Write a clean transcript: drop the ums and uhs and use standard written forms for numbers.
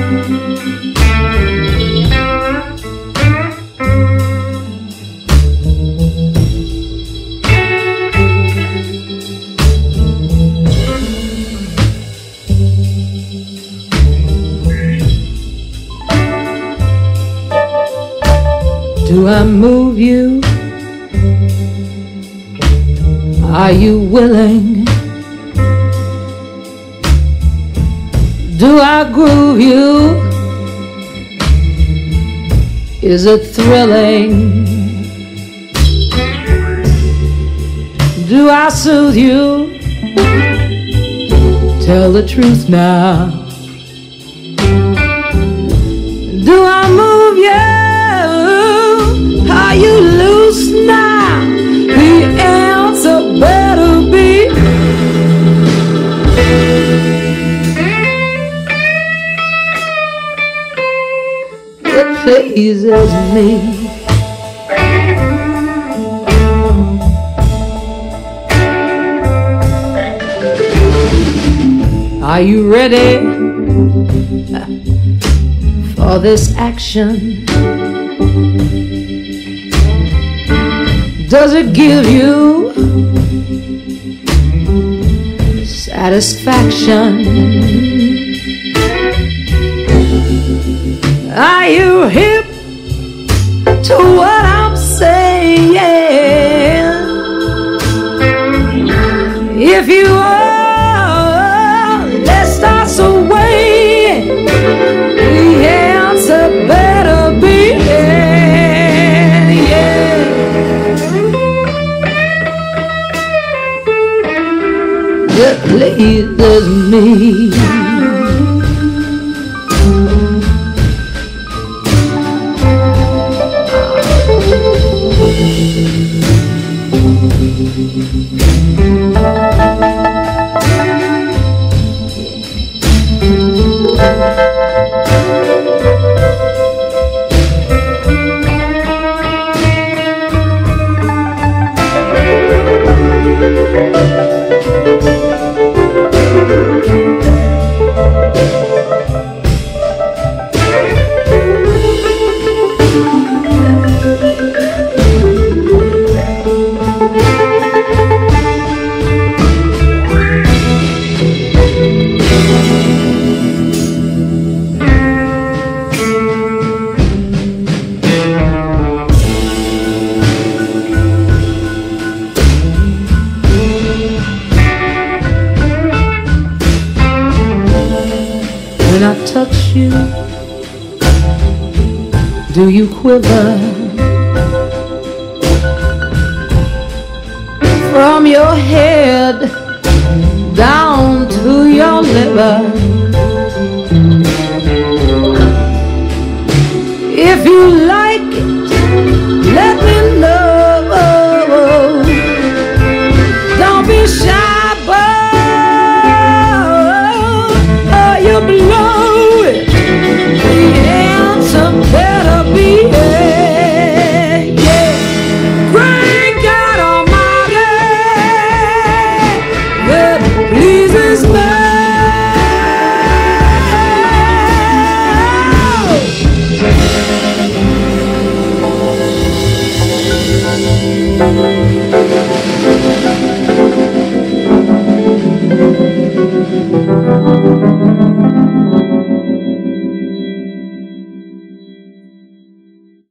Do I move you? Are you willing? Do I groove you? Is it thrilling? Do I soothe you? Tell the truth now. Do I move you? Are you loose now? The answer better be. It pleases me. Are you ready for this action? Does it give you satisfaction? Are you hip to what I'm saying? If you are, let's start swaying. The answer better be yeah. It pleases me. When I touch you, do you quiver? From your head down to your liver.